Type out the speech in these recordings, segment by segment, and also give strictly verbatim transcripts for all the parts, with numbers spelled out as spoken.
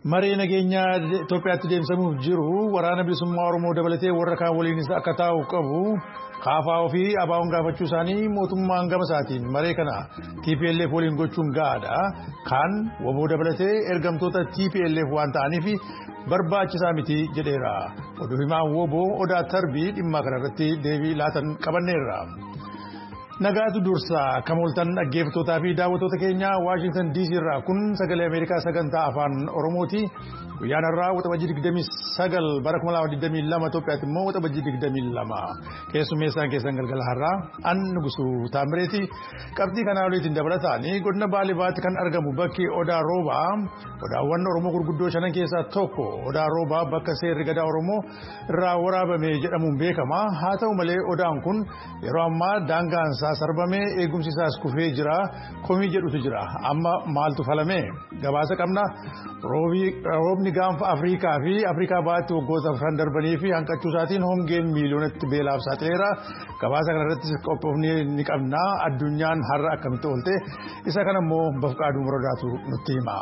Maree nageenyaa Itoophiyaatti deemsamuuf jiru waraana bilisummaa Oromoo dabalatee warra kaan waliinis akka taa'u qabu kaafaa ofii abaa'uun gaafachuu isaanii mootummaan gama isaatiin maree kana T P L F waliin gochuun gaadha kan waboo dabalatee ergamtoota T P L F waan ta'aniif barbaachisaa miti jedheera. Oduu himaan woboo Odaa Tarbii dhimma kanarratti deebii laatan qabanneerra. Nagaatu dursaa kamooltan dhaggeeffatootaa fi daawwattoota keenya Washington D C irraa kun sagalee Ameerikaa sagantaa afaan Oromooti. Guyyaan irraa waxabajjii digdamii sagal bara kuma lama digdamii lama Itoophiyaatti immoo waxabajjii digdamii lama. Keessummeessaan keessan galgala har'aa an Nugusuu Taamireeti. Qabxii kanaa waliin dabalataan godina Baalibaatti kan argamu bakki Odaa Roobaa odaawwan Oromoo gurguddoo shanan keessaa tokko Odaa Roobaa bakka seerri gadaa Oromoo irraa waraabame jedhamuun beekama. Haa ta'u malee odaan kun yeroo ammaa daangaan sarbamee eegumsi isaas kufee jira. Komii jedhutu jira. Amma maaltu falame? Gabaasa qabna. Roobni gaanfa Afrikaa fi Afrikaa baatti waggoota afran darbanii fi hanqachuu isaatiin hongeen miiliyoonatti beelaaf saaxileera. Gabaasa kanarratti qophoofni ni qabna. Addunyaan har'a akkamitti oolte? Isa kana immoo Bafqaaduu Muradaatu nutti hima.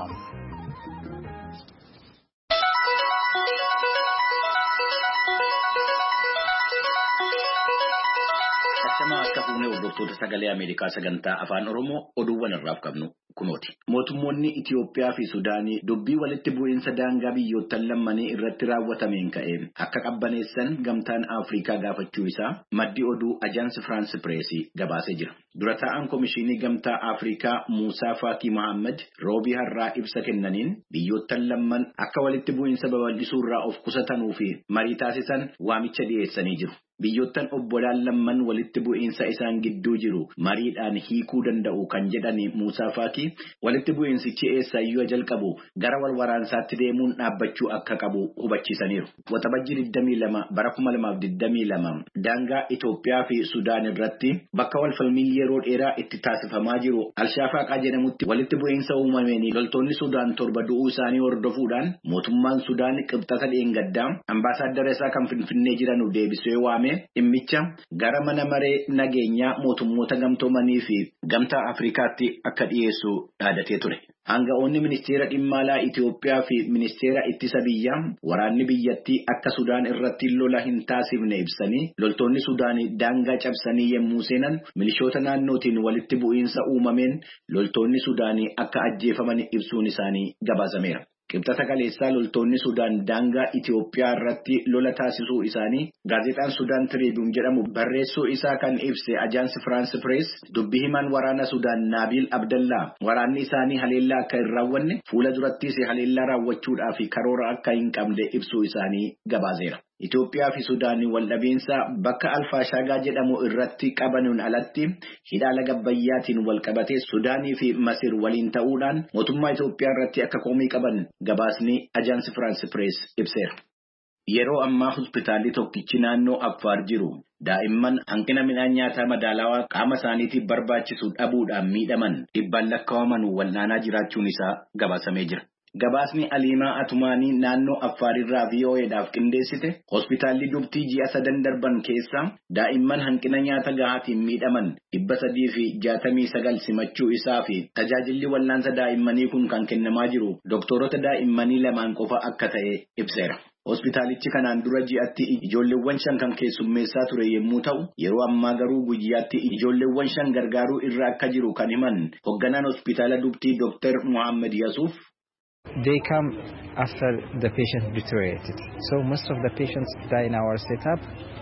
Akka fuunee hordoftoota sagalee Ameerikaa sagantaa afaan Oromoo oduuwwan irraaf qabnu kunooti. Mootummoonni Itiyoophiyaa fi Sudaanii dubbii walitti bu'iinsa daangaa biyyoottan lammanii irratti raawwatameen ka'e akka qabbaneessan gamtaan Afrikaa gaafachuu isaa maddi oduu Ajaansi Firaansi Pireesii gabaasee jira. Dura taa'aan Komishinii Gamtaa Afrikaa Muusaa Faakii Mohaammed roobii har'aa ibsa kennaniin biyyoottan lamman akka walitti bu'iinsa babal'isuu irraa of qusatanuu fi marii taasisan waamicha dhiyeessanii jiru. Biyyoottan obbolaan lamman walitti bu'iinsa isaan gidduu jiru mariidhaan hiikuu danda'u kan jedhani Muusaa Faakii walitti bu'iinsichi eessaayyuu jalqabu gara wal waraansaatti deemuun dhaabbachuu akka qabu hubachiisaniiru. Waxabajjii digdamii lama bara kuma lamaaf digdamii lama daangaa Itoophiyaa fi Sudaan irratti bakka wal falmii yeroo dheeraa itti taasifamaa jiru Alshaafaqaa jedhamutti walitti bu'iinsa uumameen loltoonni Sudaan torba du'uu isaanii hordofuudhaan mootummaan Sudaan qibxata dheengaddaa ambaasaaddara isaa kan Finfinnee jiranu deebisee waame. Dhimmicha gara mana maree nageenyaa mootummoota gamtoomanii fi gamtaa Afrikaatti akka dhiyeessu dhaadatee ture. Aanga'oonni ministeera dhimma alaa Itiyoophiyaa fi ministeera ittisa biyyaa waraanni biyyattii akka Sudaan irratti lola hin taasifne ibsanii loltoonni Sudaanii daangaa cabsanii yemmuu seenan milishoota naannootiin walitti bu'iinsa uumameen loltoonni Sudaanii akka ajjeefaman ibsuun isaanii gabaasameera. Qibxata kaleessaa loltoonni Sudaan daangaa Itiyoophiyaa irratti lola taasisuu isaanii gaazexaan Sudaan Tribune jedhamu barreessuu isaa kan ibse Ajaansi Firaansi Pirees dubbii himaan waraana Sudaan Naabil Abdallaa waraanni isaanii haleellaa akka hin raawwanne fuula durattis haleellaa raawwachuudhaaf karoora akka hin qabne ibsuu isaanii gabaaseera. Itoophiyaa fi Sudaanii waldhabinsa bakka Alfaashaagaa jedhamu irratti qabanuun alatti hidha laga Abbayyaatiin wal qabatee Sudaanii fi Masir waliin ta'uudhaan mootummaa Itoophiyaa irratti akka komii qaban gabaasni Ajaansi Firaansi Pirees ibseera. Yeroo ammaa hospitaalli tokkichi naannoo Affaar jiru daa'imman hanqina midhaan nyaataa madaalawaa qaama isaaniitiif barbaachisu dhabuudhaan miidhaman dhibbaan lakkaa'aman wal'aanaa jiraachuun isaa gabaasamee jira. Gabaasni Aliimaa Atumaanii naannoo Affaarirraa V O E'dhaaf qindeessite hospitaalli dubtii ji'a sadan darban keessa daa'imman hanqina nyaata gahaatiin miidhaman dhibba sadii fi jaatamii sagal simachuu isaa fi tajaajilli wal'aansa daa'immanii kun kan kennamaa jiru doktoroota daa'immanii lamaan qofa akka ta'e ibseera. Hospitaalichi kanaan dura ji'atti ijoolleewwan shan kan keessummeessaa ture yommuu ta'u yeroo ammaa garuu guyyaatti ijoolleewwan shan gargaaruu irra akka jiru kan himan hoogganaan hospitaala dubtii Dr. Mohaammed Yasuuf. They come after the patient deteriorated. So most of the patients die in our setup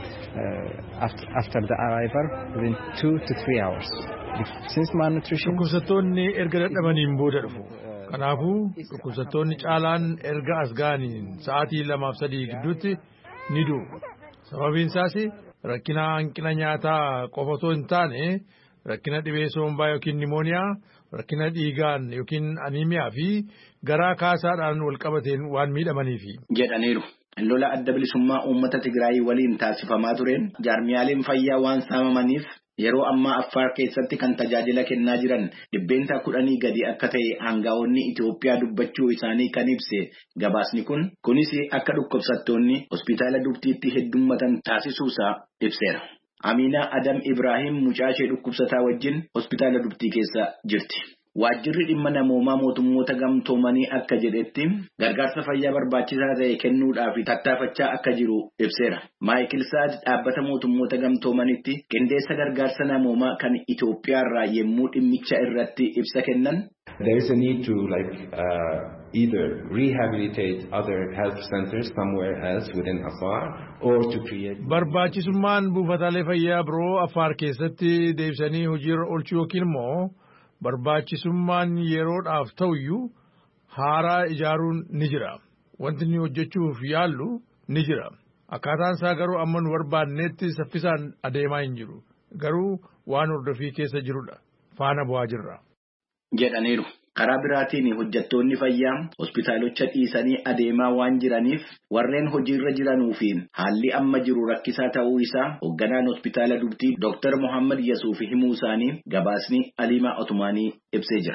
uh, after, after the arrival within two to three hours. Since malnutrition. Dhukkubsattoonni erga dadhabaniin booda dhufu. Kanaafuu dhukkubsattoonni caalaan erga as ga'aniin sa'aatii lamaaf sadii gidduutti ni du'u. Sababiin isaas rakkina hanqina nyaataa qofa otoo hin taane rakkina dhibee sombaa yookiin nimooniyaa, rakkina dhiigaan yookiin aniimiyaa fi garaa kaasaadhaan wal qabateen waan miidhamaniifi jedhaniiru. Lola adda bilisummaa uummata Tigraay waliin taasifamaa tureen jaarmiyaaleen fayyaa waan saamamaniif yeroo ammaa Affaar keessatti kan tajaajila kennaa jiran dhibbeentaa kudhanii gadi akka ta'e aanga'oonni Itoophiyaa dubbachuu isaanii kan ibse gabaasni kun kunis akka dhukkubsattoonni hospitaala dubtiitti heddummatan taasisuusaa ibseera. Aminaa Adam Ibrahim mucaashee dhukkubsataa wajjin hospitaala dubtii keessa jirti. Waajjirri dhimma namoomaa mootummoota gamtoomanii akka jedhetti gargaarsa fayyaa barbaachisaa ta'e kennuudhaaf tattaafachaa akka jiru ibseera. Maayikil Saad dhaabbata mootummoota gamtoomanitti qindeessa gargaarsa namoomaa kan Itoophiyaarraa yemmuu dhimmicha irratti ibsa kennan. There is a need to like uh, either rehabilitate other health centers somewhere else within Afar or to create. Barbaachisummaan buufataalee fayyaa biroo Afar keessatti deebisanii hojiirra oolchuu yookiin immoo barbaachisummaan yeroodhaaf ta'uyyuu haaraa ijaaruun ni jira. Wanti inni hojjechuuf yaallu ni jira. Akkaataan isaa garuu amma nu barbaannetti saffisaan adeemaa hin jiru. Garuu waan hordofii keessa jirudha. Faana bu'aa jirra. Jedhaniiru. Karaa biraatiin hojjettoonni fayyaa hospitaalocha dhiisanii adeemaa waan jiraniif warreen hojiirra jiranuu fi haalli amma jiru rakkisaa ta'uu isaa hoogganaan hospitaala Dubtii Dooktar Mohammad Yasuuf himuu isaanii gabaasni Aliimaa Otumaanii ibsee jira.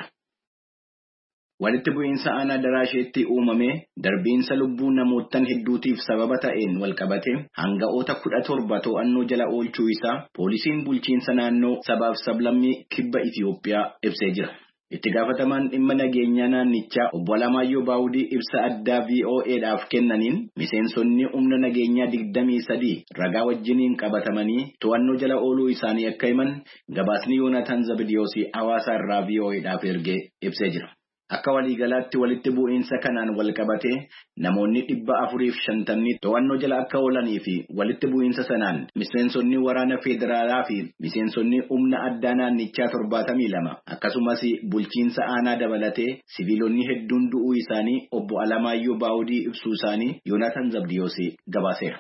Walitti bu'iinsa aanaa Daraasheetti uumame darbiinsa lubbuu namootan hedduutiif sababa ta'een walqabate hanga'oota kudha torba to'annoo jala oolchuu isaa poolisiin bulchiinsa naannoo sabaaf sablammii kibba Itiyoophiyaa ibsee jira. Itti gaafatamaan dhimma nageenyaa naannichaa obbo Alamaayyoo Baawudii ibsa addaa V O E'dhaaf kennaniin miseensonni humna nageenyaa digdamii sadii ragaa wajjiniin qabatamanii to'annoo jala ooluu isaanii akka himan gabaasni Yoonaatan Zabidiyoosii hawaasa irraa V O E'dhaaf ergee ibsee jira. Akka waliigalaatti walitti bu'iinsa kanaan walqabate namoonni dhibba afuriif shantamni to'annoo jala akka oolanii fi walitti bu'iinsa sanaan miseensonni waraana federaalaa fi miseensonni humna addaa naannichaa torbaatamii lama akkasumas bulchiinsa aanaa dabalatee siviilonni hedduun du'uu isaanii obbo Alamaayyoo Baawudii ibsuu isaanii Yoonaatan Zabdiyoosii gabaaseera.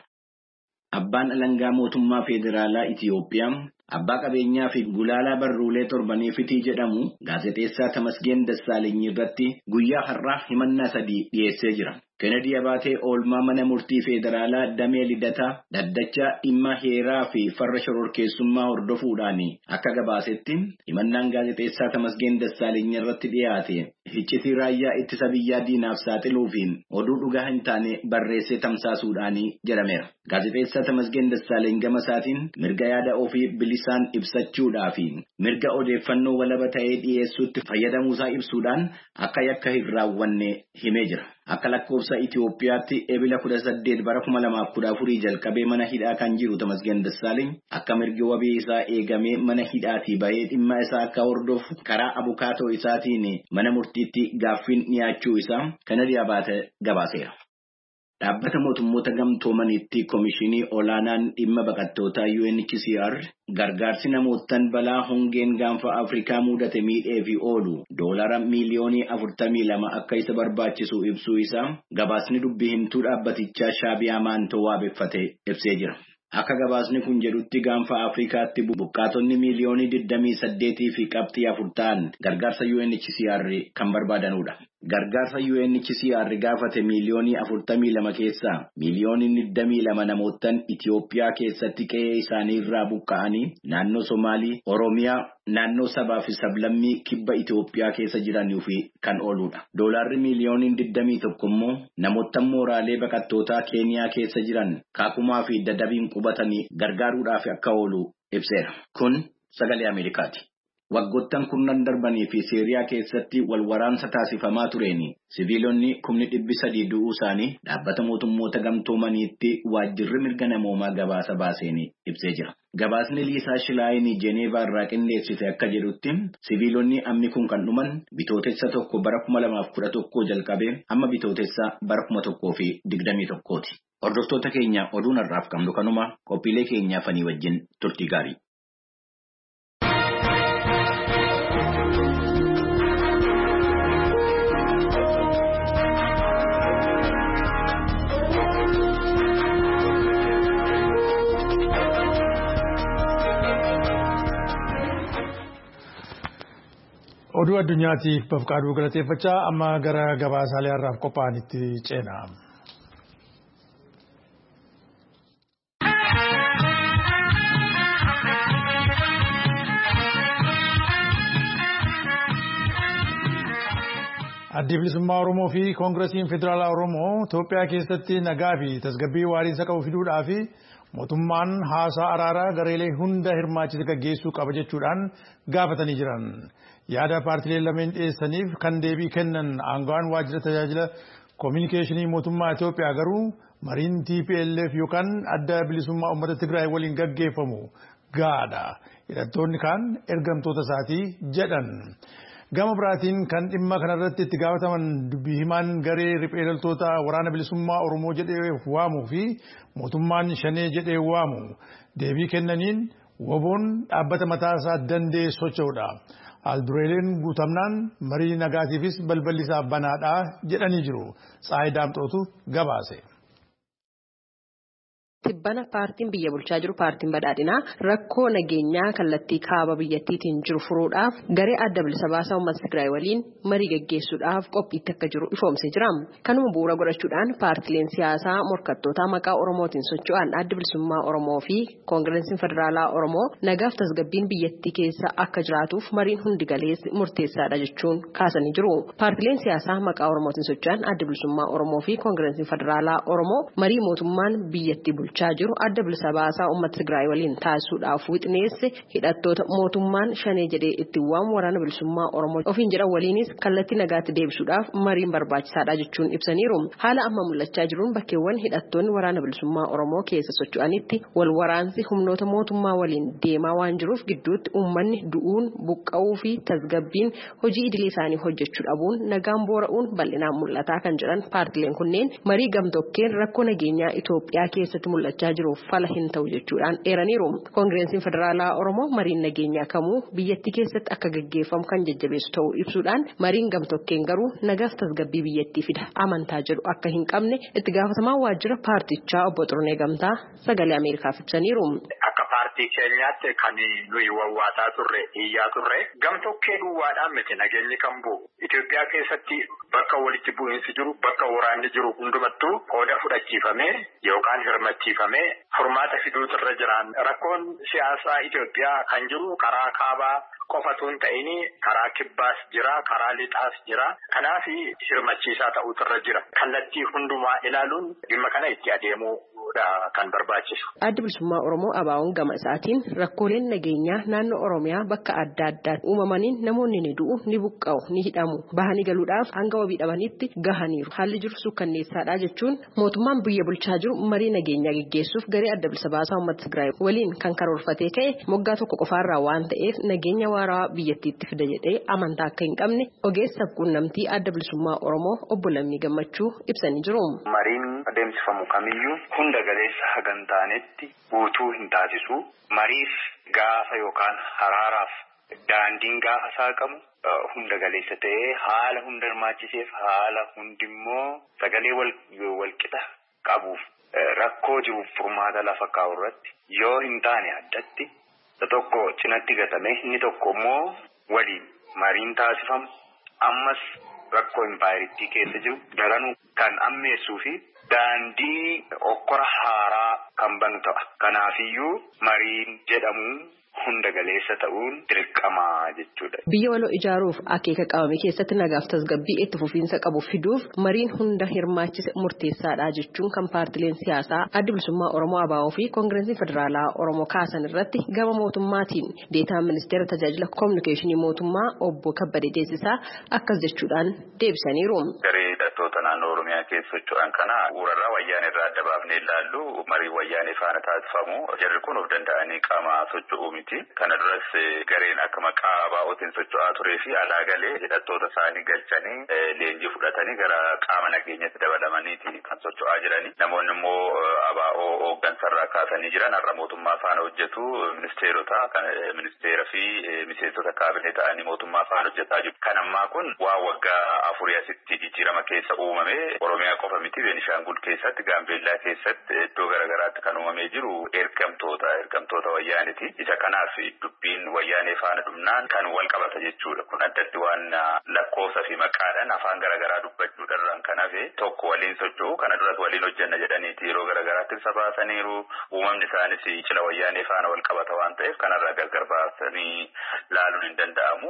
Abbaan alangaa mootummaa federaalaa Itiyoophiyaa abbaa qabeenyaa fi gulaalaa barruulee torbanii fitii jedhamu gaazexeessaa Tamasgeen Dassaalenyi irratti guyyaa har'aa himannaa sadii dhiyeessee jira. Kennedy Abaatee oolmaa mana murtii federaalaa damee lidataa daddacha dhimma heeraa fi farra shororkeessummaa hordofuudhaan akka gabaasetti himannaan gaazexeessaa Tamasgeen Dassaalenyi irratti dhiyaate iccitii raayyaa ittisa biyyaa diinaaf saaxiluu fi oduu dhugaa hin taane barreessee tamsaasuudhaan jedhameera. Gaazexeessaa Tamasgeen Dassaalenyi gama isaatiin mirga yaada ofii bilisaan ibsachuudhaa fi mirga odeeffannoo walaba ta'ee dhiyeessuutti fayyadamuusaa ibsuudhaan akka yakka hin raawwanne himee jira. Akka lakkoofsa Itiyoophiyaatti ebila kudha saddeet bara kuma lamaaf kudha afurii jalqabee mana hidhaa kan jiru Tamasgeen Dassaalenyi akka mirgi wabii isaa eegamee mana hidhaatii bahee dhimma isaa akka hordofu karaa abukaatoo isaatiin mana murtiitti gaaffiin dhiyaachuu isaa Kennedy Abaatee gabaaseera. Dhaabbata mootummoota gamtoomaniitti Komishinii Olaanaan dhimma baqattootaa U N H C R gargaarsi namootan balaa hongeen gaanfa Afrikaa mudate miidhee fi oolu doolara miiliyoonii afurtamii lama akka isa barbaachisu ibsuu isaa gabaasni dubbii himtuu dhaabbatichaa Shaabiyaa Maantoo waabeffatee ibsee jira. Akka gabaasni kun jedhutti gaanfa Afrikaatti buqqaatonni miiliyoonii digdamii saddeetii fi qabxii afur ta'an gargaarsa U N H C R kan barbaadanudha. Gargaarsa U N H C R gaafate miiliyoonii afurtamii lama keessaa miiliyoonii digdamii lama namootan Itiyoophiyaa keessatti qe'ee isaanii irraa buqqa'anii naannoo Somaalii, Oromiyaa, naannoo sabaa fi sablammii kibba Itiyoophiyaa keessa jiranii fi kan ooludha. Doolaarri miiliyoonii digdamii tokko immoo namootan mooraalee baqattootaa Keeniyaa keessa jiran Kaakumaa fi Dadabiin qubatanii gargaaruudhaaf akka oolu ibseera. Kun sagalee Ameerikaati. Waggoottan kurnan darbanii fi Siiriyaa keessatti wal waraansa taasifamaa tureeni siviilonni kumni dhibbi sadii du'uu isaanii dhaabbata mootummoota gamtoomaniitti waajjirri mirga namoomaa gabaasa baaseen ibsee jira. Gabaasni Liisaa Shilaayinii Jeneevaa irraa qindeessite akka jedhutti siviilonni ammi kun kan dhuman bitootessa tokko bara kuma lamaaf kudha tokkoo jalqabee hamma bitootessa bara kuma tokkoo fi digdamii tokkooti. Hordoftoota keenya oduun har'aaf qabnu kanuma qophiilee keenyaa fanii wajjin turtii gaarii. Oduu addunyaatiif bafqaaduu galateeffachaa amma gara gabaasaalee har'aaf qophaa'anitti ceena. Addi bilisummaa Oromoo fi Koongiresiin Federaalaa Oromoo Itoophiyaa keessatti nagaa fi tasgabbii waariinsa qabu fiduudhaa fi mootummaan haasaa araaraa gareelee hunda hirmaachise gaggeessuu qaba jechuudhaan gaafatanii jiran. yaada paartileen lameen dhiyeessaniif kan deebii kennan aangawaan waajjira tajaajila koominikeeshinii mootummaa Itoophiyaa garuu mariin T P L F yookaan adda bilisummaa uummata Tigraay waliin gaggeeffamu gaadha. Hidhattoonni kaan ergamtoota isaatii jedhan. Gama biraatiin kan dhimma kanarratti itti gaafataman dubbii himaan garee riphee loltoota waraana bilisummaa Oromoo jedhee waamuu fi mootummaan shanee jedhee waamu deebii kennaniin woboon dhaabbata mataa isaa danda'ee socho'uudha. Aldureeleen guutamnaan marii nagaatiifis balballi isaa banaadha jedhanii jiru. Tsaayi Daamxootu gabaase. Tibbana paartiin biyya bulchaa jiru paartiin badhaadhinaa rakkoo nageenyaa kallattii kaaba biyyattiitiin jiru furuudhaaf garee adda bilisa baasaa uummata Tigraay waliin marii gaggeessuudhaaf qophiitti akka jiru ifoomsee jira. Kanuma bu'uura godhachuudhaan paartileen siyaasaa morkattootaa maqaa Oromootiin socho'an adda bilisummaa Oromoo fi Koongireesiin Federaalaa Oromoo nagaaf tasgabbiin biyyattii keessa akka jiraatuuf mariin hundi galeessi murteessaadha jechuun kaasanii jiru. Paartileen siyaasaa maqaa Oromootiin socho'an adda bilisummaa Oromoo fi Koongireesiin Federaalaa Oromoo marii mootummaan biyyattii bulchaa jiru adda bilisa baasaa uummata Tigraay waliin taasisuudhaaf wixineesse hidhattoota mootummaan shanee jedhee itti waamu waraana bilisummaa Oromoo ofiin jedhan waliinis kallattii nagaatti deebisuudhaaf mariin barbaachisaadha jechuun ibsaniiru. Haala amma mul'achaa jiruun bakkeewwan hidhattoonni waraana bilisummaa Oromoo keessa socho'anitti wal waraansi humnoota mootummaa waliin deemaa waan jiruuf gidduutti uummanni du'uun buqqa'uu fi tasgabbiin hojii idilee isaanii hojjechuu dhabuun nagaan boora'uun bal'inaan mul'ataa kan jedhan paartileen kunneen marii gamtokkeen rakkoo nageenyaa Itoophiyaa keessatti mul'achaa jiruuf fala hin ta'u jechuudhaan eeraniiru. Koongireesiin Federaalaa Oromoo mariin nageenyaa kamuu biyyattii keessatti akka gaggeeffamu kan jajjabeessu ta'uu ibsuudhaan mariin gamtokkeen garuu nagaaf tasgabbii biyyattii fida amantaa jedhu akka hin qabne itti gaafatamaa waajjira paartichaa obbo Xurunee Gamtaa sagalee Ameerikaaf ibsaniiru. Akka paartii keenyaatti kan nuyi wawwaataa turre iyyaa turre gamtokkee duwwaadhaan miti nageenyi kan bu'u Itoophiyaa keessatti bakka walitti bu'iinsi jiru bakka waraanni jiru hundumattuu qooda fudhachiifamee yookaan hirmachiifamee furmaata fiduutu irra jiran rakkoon siyaasaa Itoophiyaa kan jiru karaa kaabaa qofatu hin ta'in karaa kibbaas jira karaa lixaas jira kanaaf hirmachiisaa ta'utu irra jira kallattii hundumaa ilaaluun dhimma kana itti adeemuu kan barbaachisu. Adda bilisummaa Oromoo Abaawoon gama isaatiin rakkooleen nageenyaa naannoo Oromiyaa bakka adda addaatti uumamaniin namoonni ni du'u ni buqqa'u ni hidhamu bahanii galuudhaaf hanga wabii dhabanitti gahaniiru haalli jiru sukkanneessaadha jechuun mootummaan biyya bulchaa jiru marii nageenyaa gaggeessuuf garee adda bilisa baasaa uummata Tigraay waliin kan karoorfatee ka'e moggaa tokko qofaarraa waan ta'eef nageenya waaraa biyyattiitti fida jedhee amantaa akka hin qabne ogeessa quunnamtii adda bilisummaa Oromoo obbo Lammii Gammachuu ibsanii jiru. Mariin adeemsifamu kamiyyuu hunda galeessa hagan taanetti guutuu hin taasisu mariif gaafa yookaan haraaraaf daandiin gaafa saaqamu hunda galeessa ta'ee haala hunda hirmaachiseef haala hundimmoo sagalee wal qixa qabuuf rakkoo jiruuf furmaata lafa kaa'u irratti yoo hin taane addatti tokko cinatti gatame inni tokko immoo waliin mariin taasifamu ammas rakkoo impaayiriitii keessa jiru daranuu kan ammeessuu fi daandii okkora haaraa kan banu ta'a. Kanaafiyyuu mariin jedhamu hunda galeessa ta'uun dirqamaa jechuudha. Biyya waloo ijaaruuf akeeka qabame keessatti nagaaf tasgabbii itti fufiinsa qabu fiduuf mariin hunda hirmaachise murteessaadha jechuun kan paartileen siyaasaa adda bilisummaa Oromoo A B O fi Koongireesii Federaalaa Oromoo kaasan irratti gama mootummaatiin deetaan ministeera tajaajila koominikeeshinii mootummaa obbo Kabbadee Deessisaa akkas jechuudhaan deebisaniiru. Hidhattoota naannoo Oromiyaa keessa socho'an kana urarraa wayyaanee irraa adda baafnee ilaallu marii wayyaanee faana taasifamu jarri kun of danda'anii qaama socho'uu miti. Kana duras gareen akka maqaa A B O'tiin socho'aa turee fi alaa galee hidhattoota isaanii galchanii leenjii fudhatanii gara qaama nageenyatti dabalamaniiti kan socho'aa jirani. Namoonni immoo A B O hooggansarraa kaasanii jiran har'a mootummaa faana hojjetu ministeerota kan ministeera fi miseensota kaabinee ta'anii mootummaa faana hojjetaa jiru. Kan ammaa kun waa waggaa afurii asitti jijjiirama keessa uumame Oromiyaa qofa miti Beenishaangul keessatti Gaambeellaa keessatti iddoo garaagaraatti kan uumamee jiru ergamtoota ergamtoota wayyaaniti. Isa kanaaf dubbiin wayyaanee faana dhumnaan kan wal qabata jechuudha. Kun addatti waan lakkoofsa fi maqaadhaan afaan garaagaraa dubbachuudhaan kan hafe tokko waliin socho'u kana duras waliin hojjenna jedhaniiti yeroo garaagaraatti ibsa baasaniiru. Uumamni isaanis cila wayyaanee faana wal qabata waan ta'eef kanarraa gargar baasanii laaluun hin danda'amu.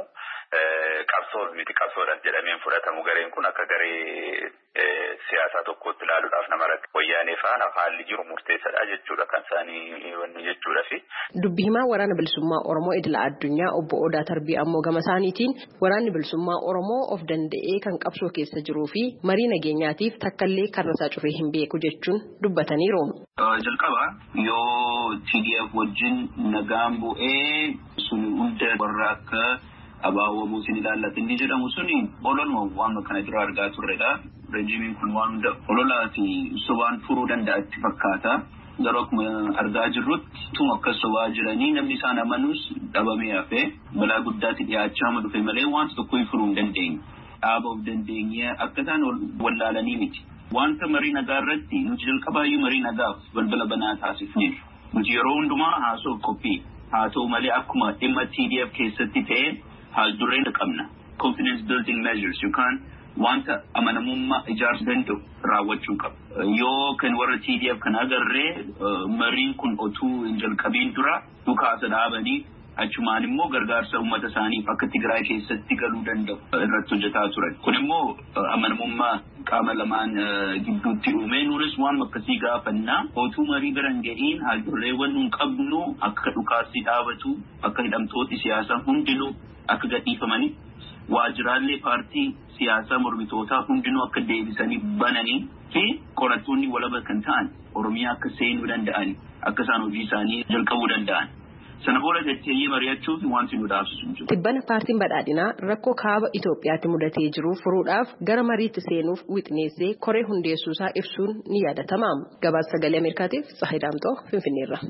qabsoo miti qabsoodhaan jedhameen fudhatamu gareen kun akka garee siyaasaa tokkotti ilaaluudhaaf nama rakkate. Wayyaanee faana haalli jiru murteessaadha jechuudha kan isaanii wanni jechuudha fi. Dubbii himaa waraana bilisummaa Oromoo idila addunyaa obbo Odaa Tarbii ammoo gama isaaniitiin waraanni bilisummaa Oromoo of danda'ee kan qabsoo keessa jiruu fi marii nageenyaatiif takkallee karrasaa cufee hin beeku jechuun dubbataniiru. Jalqaba yoo T D F wajjin nagaan bu'ee sun hunda warra akka abaawwamuu sin ilaallatu inni jedhamu suni ololuma waan kana dura argaa turredha. Rejiimiin kun waan hunda ololaa fi sobaan furuu danda'atti fakkaata. Garuu akkuma argaa jirrutti tuma akka sobaa jiranii namni isaan amanus dhabamee hafee balaa guddaatti dhiyaachaa ma dhufe malee waan tokko furuu hin dandeenye. Dhaaba of dandeenye akka isaan wallaalanii miti. Wanta marii nagaa irratti nuti jalqabaayyuu marii nagaaf balbala banaa taasifneef. Nuti yeroo hundumaa haasoo qophii haa ta'u malee akkuma dhimma T D F keessatti ta'e haal dureen qabna. Confidence building measures yookaan wanta amanamummaa ijaarsuu danda'u raawwachuu qaba. Yoo kan warra T D F kan agarree mariin kun otuu hin jalqabiin dura dhukaasa dhaabanii achumaan immoo gargaarsa uummata isaaniif akka Tigraay keessatti galuu danda'u irratti hojjetaa turan. Kun immoo amanamummaa qaama lamaan gidduutti uume nuunis waan akkasii gaafannaa otuu marii bira hin ga'iin haaldurreewwan nun qabnu akka dhukaasni dhaabatu akka hidhamtooti siyaasaa hundinuu akka gadhiifamanii waajjiraalee paartii siyaasaa mormitootaa hundinuu akka deebisanii bananii fi qorattoonni walaba kan ta'an Oromiyaa akka seenuu danda'an akka isaan hojii isaanii jalqabuu danda'an. Sana booda jettee mari'achuuf wanti nu dhaabsisu hin jiru. Tibbana paartiin badhaadhinaa rakkoo kaaba Itoophiyaatti mudatee jiru furuudhaaf gara mariitti seenuuf wixineessee koree hundeessuusaa ibsuun ni yaadatama. Gabaasa sagalee Ameerikaatiif Tsahayi Daamtoo Finfinneerra.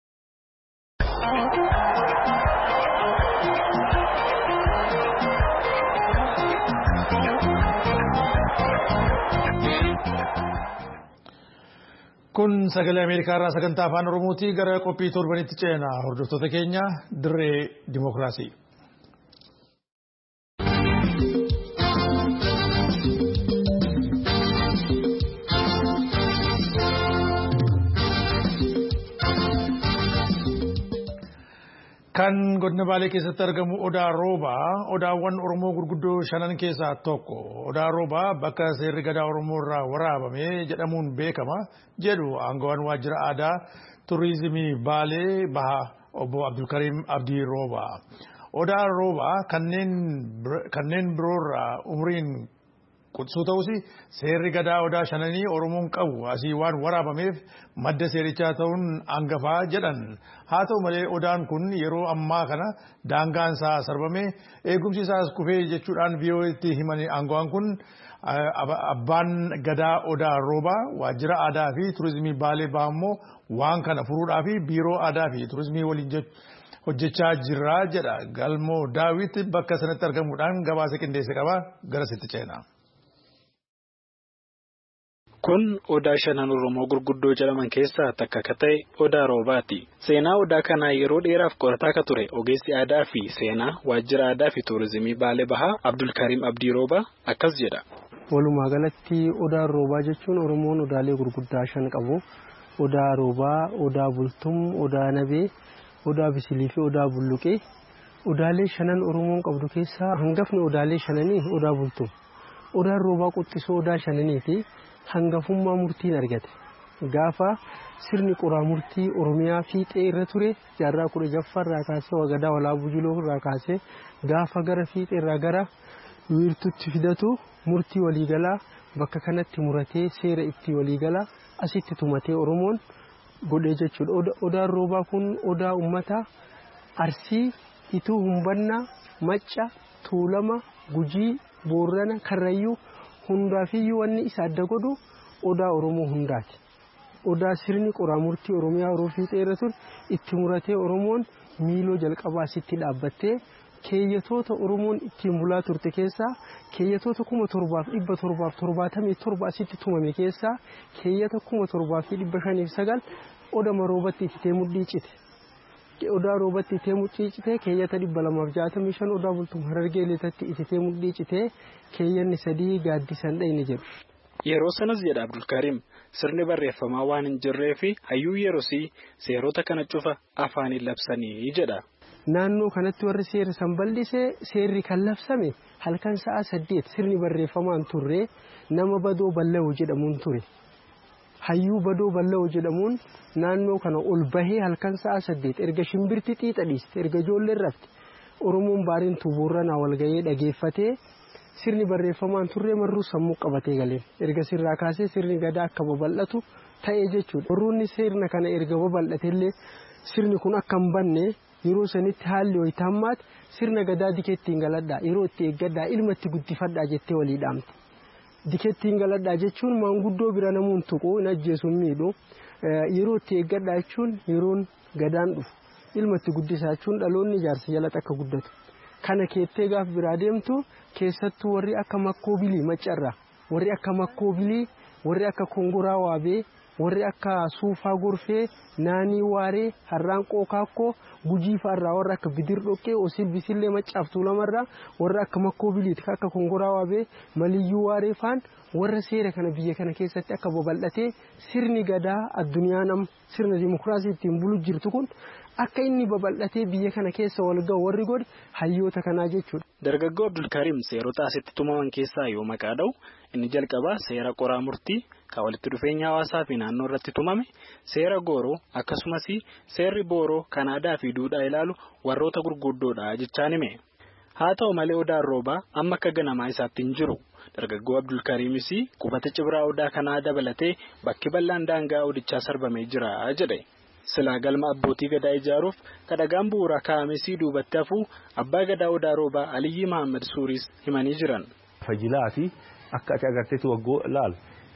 Kun sagalee Ameerikaa irraa sagantaa afaan Oromooti gara qophii torbanitti ceena hordoftoota keenya dirree dimookiraasii. Kan godina Baalee keessatti argamu Odaa Roobaa odaawwan Oromoo gurguddoo shanan keessaa tokko. Odaa Roobaa bakka seerri gadaa Oromoo irraa waraabame jedhamuun beekama jedhu aangawaan waajjira aadaa turizimii Baalee Bahaa obbo Abdulkarim Abdii Roobaa. Odaa Roobaa kanneen kanneen biroorraa umriin qutsuu ta'us seerri gadaa odaa shananii Oromoon qabu asii waan waraabameef madda seerichaa ta'uun hangafaa jedhan. Haa ta'u malee odaan kun yeroo ammaa kana daangaan isaa sarbame eegumsi isaas kufee jechuudhaan V O A'tti himan aangawaan kun abbaan gadaa Odaa Roobaa waajjira aadaa fi turizimii Baalee Bahaa immoo waan kana furuudhaa fi biiroo aadaa fi turizimii waliin hojjechaa jirra jedha. Galmoo Daawit bakka sanatti argamuudhaan gabaasa qindeesse qaba gara sitti ceena. Kun odaa shanan Oromoo gurguddoo jedhaman keessaa takka akka ta'e Odaa Roobaati. Seenaa odaa kanaa yeroo dheeraaf qorataa akka ture ogeessi aadaa fi seenaa waajjira aadaa fi turizimii Baalee Bahaa Abdulkarim Abdii Roobaa akkas jedha. Walumaa galatti Odaa Roobaa jechuun Oromoon odaalee gurguddaa shan qabu. Odaa Roobaa, Odaa Bultum, Odaa Nabee, Odaa Bisilii fi Odaa Bulluqee. Odaalee shanan Oromoon qabdu keessaa hangafni odaalee shananii Odaa Bultum. Odaa Roobaa quxxisoo odaa shananiiti. Hangafummaa murtiin argate gaafa sirni qoraa murtii Oromiyaa fiixee irra ture jaarraa kudha jaffaa irraa kaasee wagadaa walaabuu jiloo irraa kaasee gaafa gara fiixee irraa gara wiirtuutti fidatu murtii waliigalaa bakka kanatti muratee seera itti waliigalaa asitti tumatee Oromoon godhee jechuudha. Odaan Roobaa kun odaa uummataa Arsii, Ituu Humbannaa, Macca, Tuulama, Gujii, Boorana, Karrayyuu hundaafiyyuu wanni isa adda godhu odaa Oromoo hundaati. Odaa sirni qoraa murtii Oromiyaa yeroo fiixee irra ture itti muratee Oromoon miiloo jalqabaa asitti dhaabbattee keeyyatoota Oromoon ittiin bulaa turte keessaa keeyyatoota kuma torbaaf dhibba torbaaf torbaatamii torba asitti tumame keessaa keeyyata kuma torbaa fi dhibba shaniif sagal odama roobatti itti mudhii cite. Odaa roobatti itti mudhii cite keeyyata dhibba lamaaf jaatamii shan odaa bultum Harargee Lixatti itti mudhii cite keeyyanni sadii gaaddisan dhayne jedhu. Yeroo sanas jedha Abdulkarim sirni barreeffamaa waan hin jirree fi hayyuu yeroosii seerota kana cufa afaaniin labsanii jedha. naannoo kanatti warri seera san bal'ise seerri kan labsame halkan sa'a saddeet sirni barreeffamaan turre nama badoo bal'oo jedhamuun ture. Hayyuu badoo bal'oo jedhamuun naannoo kana ol bahee halkan sa'a saddeet erga shimbirti xiixa dhiiste erga ijoolleen rafte Oromoon baariin tubuurranaa wal ga'ee dhageeffatee sirni barreeffamaan turre marruu sammuu qabatee galee erga sirraa kaasee sirni gadaa akka babal'atu ta'ee jechuudha. Warroonni sirna kana erga babal'atellee sirni kun akka hin banne yeroo sanitti haalli wayitaammaatti sirna gadaa dikettiin galadhaa yeroo itti eeggadhaa ilma itti guddifadhaa jettee walii dhaamte. Dikettiin galadhaa jechuun maanguddoo bira namuun tuquu hin ajjeesuun miidhu yeroo itti eeggadhaa jechuun yeroon gadaan dhufu ilma itti guddisaa jechuun dhaloonni ijaarsa jalatti akka guddatu. Kana keettee gaaf biraa deemtu keessattuu warri akka makkoobilii maccarraa warri akka makkoobilii warri akka kongoraa waabee warri akka suufaa gorfee naanii waaree harraan qookaakoo gujii fa'arraa warra akka bidir dhoqqee osil bisillee maccaaftuu lamarraa warra akka makkoobiliiti akka kongoraa waabee maliyyuu waaree faan warra seera kana biyya kana keessatti akka babal'atee sirni gadaa addunyaa nam sirna dimokiraasii ittiin bulu jirtu kun akka inni babal'atee biyya kana keessa wal ga'u warri godhe hayyoota kanaa jechuudha. Dargaggoo Abdulkarim seerota asitti tumaman keessaa yoo maqaa dha'u inni jalqabaa seera qoraa murtii kan walitti dhufeenya hawaasaa fi naannoo irratti tumame seera gooroo akkasumas seerri booroo kan aadaa fi duudhaa ilaalu warroota gurguddoodha jechaan hime. Haa ta'u malee odaan roobaa amma akka ganamaa isaatti hin jiru. Dargaggoo Abdulkarimis qubata cibraa odaa kanaa dabalatee bakki bal'aan daangaa odichaa sarbamee jira jedhe. Silaa galma abbootii gadaa ijaaruuf kadhagaan bu'uura kaa'amesii duubatti hafuu abbaa gadaa odaa roobaa Aliyyi Mahammad Suuriis himanii jiran. Fajilaa fi akka ati agarteetti waggoo laal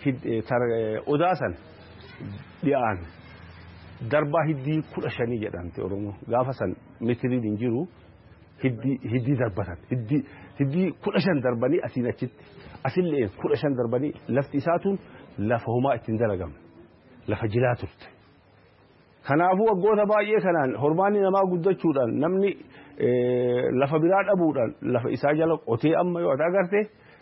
odaa san dhi'aan darbaa hiddii kudha shanii jedhamte Oromoo gaafa san mitiriin hin jiru hiddii darbatan hiddii kudha shan darbanii asiin achitti asillee kudha shan darbanii lafti isaatuun lafa homaa ittiin dalagamne lafa jilaa turte. Kanaafuu waggoota baay'ee kanaan hormaanni namaa guddachuudhaan namni lafa biraa dhabuudhaan lafa isaa jala qotee amma yoo ati agarte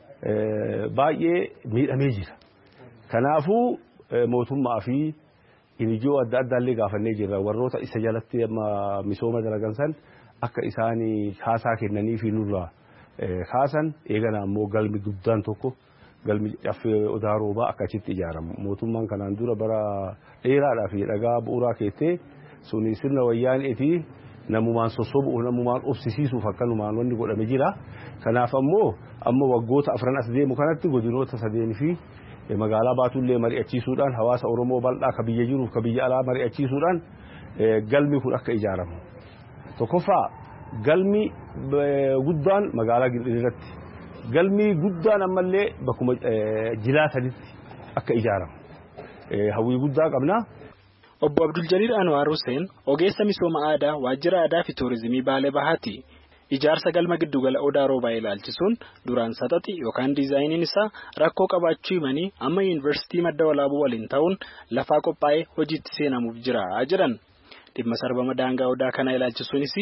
baay'ee miidhamee jira. Kanaafuu mootummaa fi inijoo adda addaallee gaafannee jirra warroota isa jalatti amma misooma dalagan san akka isaan kaasaa kennanii fi nurraa kaasan eegana ammoo galmi guddaan tokko galmi caffee odaa roobaa akka achitti ijaaramu mootummaan kanaan dura bara dheeraadhaaf dhagaa bu'uuraa keettee suni sirna wayyaaneeti namumaan sossobu'uuf namumaan obsisiisuuf akkanumaan wanni godhame jira. Kanaaf ammoo amma waggoota afran as deemu kanatti godinoota sadeen fi magaalaa baatullee mari'achiisuudhaan hawaasa Oromoo bal'aa ka biyya jiruuf ka biyya alaa mari'achiisuudhaan galmi kun akka ijaaramu. Tokkoffaa galmi guddaan magaalaa Gindiriirratti galmi guddaan ammallee bakkuma jilaatanitti akka ijaaramu hawwii guddaa qabna. Obbo Abdul Jaliil Anwar Hussein ogeessa misooma aadaa waajjira aadaa fi tuurizimii Baalee Bahaati. Ijaarsa galma giddugala odaa roobaa ilaalchisuun duraan saxaxi yookaan diizaayiniin isaa rakkoo qabaachuu himanii amma yuunivarsiitii madda walaabuu waliin ta'uun lafaa qophaa'ee hojiitti seenamuuf jira jedhan. Dhimma sarbama daangaa odaa kana ilaalchisuunis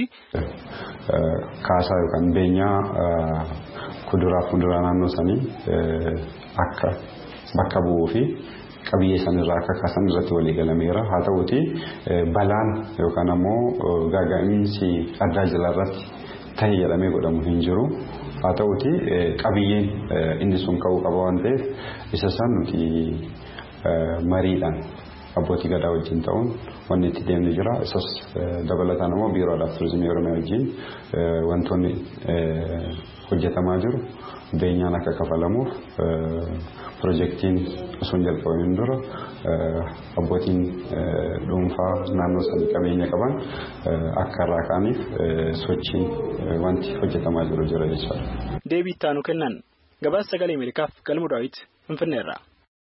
kaasaa yookaan beenyaa kuduraa fi muduraa naannoo sanii akka bakka bu'uu fi qabiyyee sanirraa akka kaasan irratti walii galameera. Haa ta'uuti balaan yookaan ammoo gaaga'insi addaa jala irratti ta'e jedhamee godhamu hin jiru. Haa ta'uuti qabiyyeen inni sun ka'uu qaba waan ta'eef isa san nuti mariidhaan abbootii gadaa wajjin ta'uun wanni itti deemni jira. Isas dabalataan immoo biiroo aadaa fi tuurizimii Oromiyaa wajjin wantoonni hojjetamaa jiru beenyaan akka kafalamuuf piroojeektiin osoo hin jalqabamin dura abbootiin dhuunfaa naannoo sanii qabeenya qaban akka irraa ka'aniif sochiin wanti hojjetamaa jiru jira jechuudha. Deebii itti aanu kennan gabaasa sagalee Ameerikaaf Galmuu Daawit Finfinneerraa.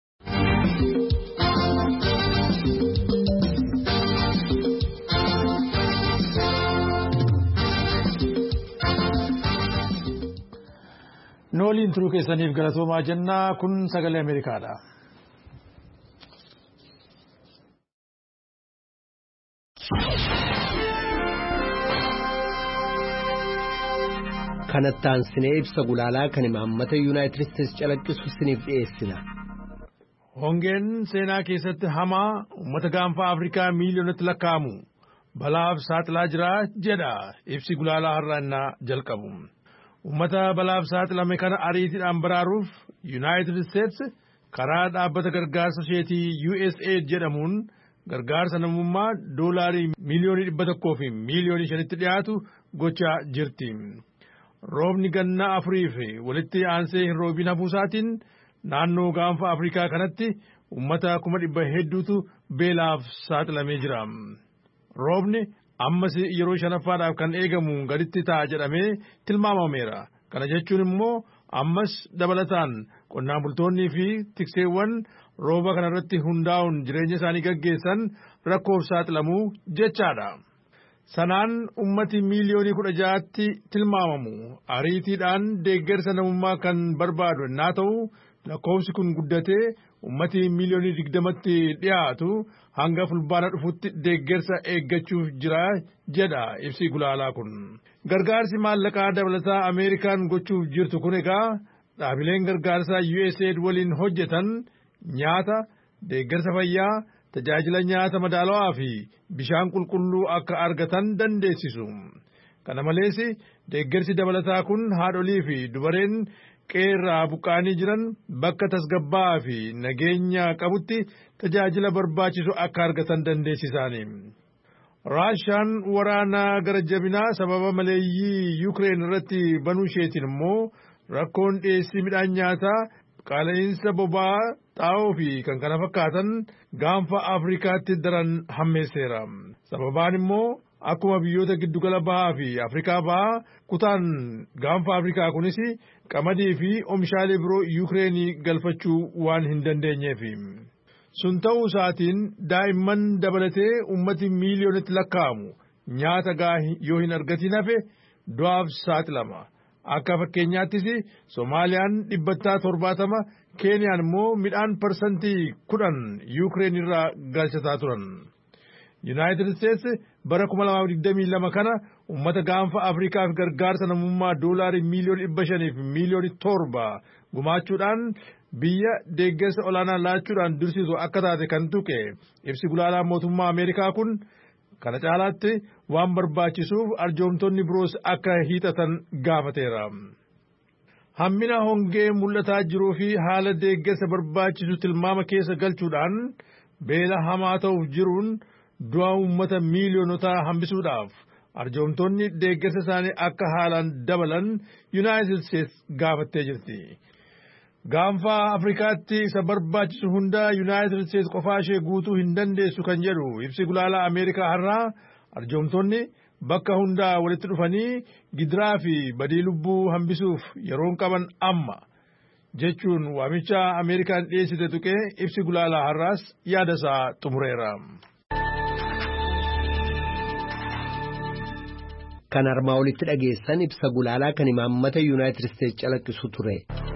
Nooliin turuu keessaniif galatoomaa jennaa kun sagalee Ameerikaadha. Kanattaan sinee ibsa gulaalaa kan imaammata Yuunaayitid Isteetsi calaqqisu siniif dhiyeessina. Hongeen seenaa keessatti hamaa uummata gaanfa Afrikaa miiliyoonatti lakkaa'amu balaaf saaxilaa jira jedha ibsi gulaalaa har'aannaa jalqabu. Uummata balaaf saaxilame kana ariitiidhaan baraaruuf United States karaa dhaabbata gargaarsa isheetii U S A I D jedhamuun gargaarsa namummaa doolaarii miiliyoonii dhibba tokkoo fi miiliyoonii shanitti dhiyaatu gochaa jirti. Roobni gannaa afurii fi walitti aansee hin roobin hafuusaatiin naannoo gaanfa Afrikaa kanatti uummata kuma dhibba hedduutu beelaaf saaxilamee jira. Roobni ammas yeroo shanaffaadhaaf kan eegamu gaditti ta'a jedhamee tilmaamameera. Kana jechuun immoo ammas dabalataan qonnaan bultoonnii fi tikseewwan rooba kanarratti hundaa'uun jireenya isaanii gaggeessan rakkoof saaxilamuu jechaadha. Sanaan ummati miiliyoonii kudha ja'aatti tilmaamamu ariitiidhaan deeggarsa namummaa kan barbaadu naa ta'u lakkoofsi kun guddatee ummati miiliyoonii digdamatti dhiyaatu hanga fulbaana dhufutti deeggarsa eeggachuuf jira jedha ibsi gulaalaa kun. Gargaarsi maallaqaa dabalataa Ameerikaan gochuuf jirtu kun egaa dhaabileen gargaarsaa U S A I D waliin hojjetan nyaata, deeggarsa fayyaa, tajaajila nyaata madaalawaa fi bishaan qulqulluu akka argatan dandeessisu. Kana malees deeggarsi dabalataa kun haadholii fi dubareen qeerraa buqqaanii jiran bakka tasgabbaa fi nageenya qabutti tajaajila barbaachisu akka argatan dandeessisaani. Raashaan waraana gara jabinaa sababa maleeyyii Yuukireen irratti banuu isheetiin immoo rakkoon dhiyeessii midhaan nyaataa qaala'insa boba'aa xaa'oo fi kan kana fakkaatan gaanfa Afrikaatti daran hammeesseera. Sababaan immoo akkuma biyyoota giddugala bahaa fi Afrikaa bahaa kutaan gaanfa Afrikaa kunis qamadii fi oomishaalee biroo Yuukireenii galfachuu waan hin dandeenyeef. Sun ta'uu isaatiin daa'imman dabalatee ummati miiliyoonatti lakkaa'amu nyaata gahaa yoo hin argatiin hafe du'aaf saaxilama. Akka fakkeenyaattis Soomaaliyaan dhibbantaa torbaatama, Keeniyaan immoo midhaan parsantii kudhan Yuukireen irraa galchataa turan. United States bara kuma lamaaf digdamii lama kana uummata gaanfa Afrikaaf gargaarsa namummaa doolaarii miiliyoona dhibba shanii fi miiliyoona torba gumaachuudhaan biyya deeggarsa olaanaa laachuudhaan dursiisu akka taate kan tuqe ibsi gulaalaa mootummaa Ameerikaa kun kana caalaatti waan barbaachisuuf arjoomtonni biroos akka hiixatan gaafateera. Hammina hongee mul'ataa jiruu fi haala deeggarsa barbaachisu tilmaama keessa galchuudhaan beela hamaa ta'uuf jiruun du'a uummata miiliyoonotaa hambisuudhaaf arjoomtonni deeggarsa isaanii akka haalaan dabalan United States gaafattee jirti. Gaanfa Afrikaatti isa barbaachisu hunda United States qofaa ishee guutuu hin dandeessu kan jedhu ibsi gulaalaa Ameerikaa har'aa arjoomtonni bakka hundaa walitti dhufanii gidiraa fi badii lubbuu hambisuuf yeroon qaban amma jechuun waamicha Ameerikaan dhiyeessite tuqee ibsi gulaalaa har'aas yaada isaa xumureera. Kan armaa olitti dhageessan ibsa gulaalaa kan imaammata United States calaqqisu ture.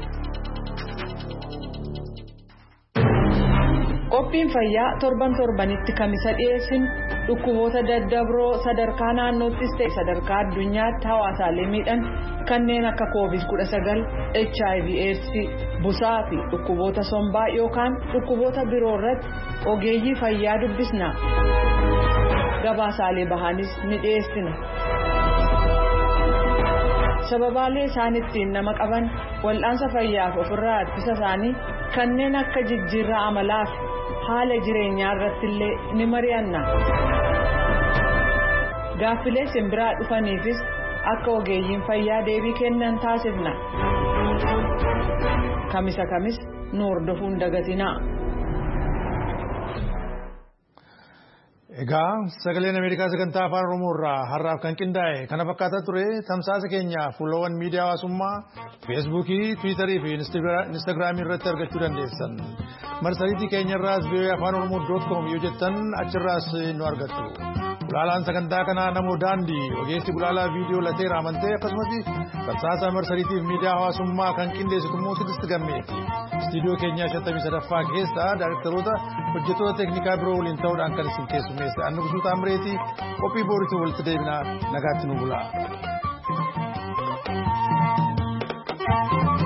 Qophiin fayyaa torban torbanitti kamisa dhiyeessinu dhukkuboota daddabroo sadarkaa naannoottis ta'e sadarkaa addunyaatti hawaasaalee miidhan kanneen akka koovid kudha sagal, H I V AIDS, busaa fi dhukkuboota sombaa yookaan dhukkuboota biroo irratti ogeeyyii fayyaa dubbisna. Gabaasaalee bahaanis ni dhiyeessina. Sababaalee isaan ittiin nama qaban wal'aansa fayyaaf ofirraa ittisa isaanii kanneen akka jijjiirraa amalaa fi haala jireenyaa irratti illee ni mari'anna. Gaaffilee simbiraa dhufaniifis akka ogeeyyiin fayyaa deebii kennan taasifna. Kamisa kamis nu hordofuun dagatinaa. Egaa sagaleen Ameerikaa sagantaa afaan Oromoo irraa har'aaf kan qindaa'e kana fakkaataa ture tamsaasa keenya fuulawwan miidiyaa hawaasummaa feesbuukii, tiwiitarii fi inistaagiraamii irratti argachuu dandeessan. Marsariitii keenya irraas vii'oo'ee afaan oromoo doot koom yoo jettan achirraas nu argattu. Gulaalaan sagantaa kanaa namoo daandii ogeessi gulaalaa viidiyoo lateera amantee akkasumas tamsaasa marsariitii fi miidiyaa hawaasummaa kan qindeessitu immoo Sidisti Gammeeti. Istiidiyoo keenya shantamii sadaffaa keessa daayirektaroota hojjettoota teeknikaa biroo waliin ta'uudhaan kan isin keessummeesse Annu Guutuu Taamireetii qophii booriitiin walitti deebinaa nagaatti nu bulaa.